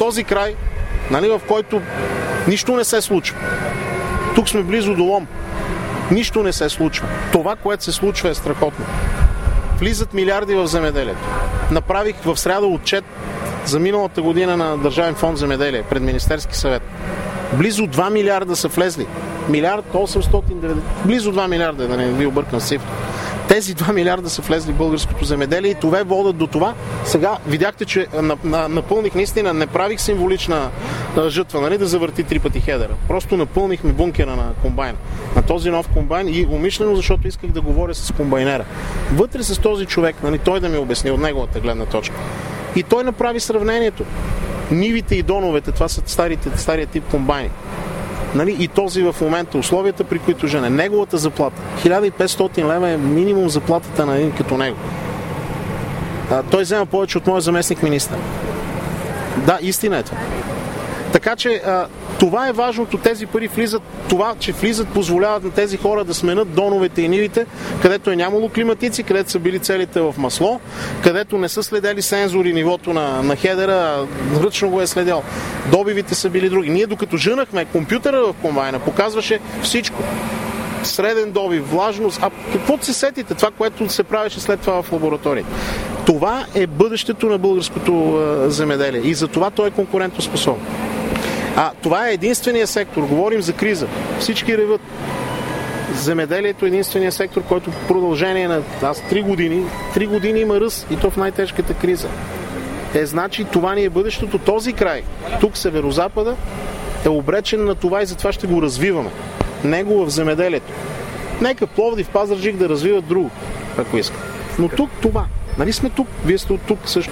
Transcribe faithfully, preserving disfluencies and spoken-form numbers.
този край, нали, в който нищо не се случва. Тук сме близо до Лом. Нищо не се случва. Това, което се случва, е страхотно. Влизат милиарди в земеделието. Направих в сряда отчет за миналата година на Държавен фонд земеделие пред Министерски съвет. Близо два милиарда са влезли. Милиард осемстотин и деветдесет. Близо два милиарда, да не ви объркам цифра. Тези два милиарда са влезли в българското земеделие и това водят до това. Сега видяхте, че напълних наистина, не правих символична жътва, нали, да завърти три пъти хедера. Просто напълнихме бункера на комбайн. На този нов комбайн и умишлено, защото исках да говоря с комбайнера. Вътре с този човек, нали, той да ми обясни от неговата гледна точка. И той направи сравнението. Нивите и доновете, това са старите, стария тип комбайни. Нали? И този в момента, условията, при които жене, неговата заплата, хиляда и петстотин лева е минимум заплатата на един като него. А, той взема повече от моя заместник министър. Да, истина е това. Така че а, това е важното, тези пари влизат, това, че влизат, позволяват на тези хора да сменят доновете и нивите, където е нямало климатици, където са били целите в масло, където не са следели сензори нивото на, на хедера, ръчно го е следял. Добивите са били други. Ние докато жънахме, компютъра в комбайна показваше всичко. Среден добив, влажност, а каквото се сетите, това, което се правеше след това в лабораторията. Това е бъдещето на българското а, земеделие и за това той е конкурентоспособен. А това е единствения сектор. Говорим за криза. Всички реват. Земеделието е единствения сектор, който в продължение на аз три години, три години има ръст и то в най-тежката криза. Е, значи това ни е бъдещето. Този край, тук северозапада, е обречен на това и затова ще го развиваме. Него в земеделието. Нека Пловдив, Пазарджик да развиват друго, ако иска. Но тук това. Нали сме тук? Вие сте от тук също.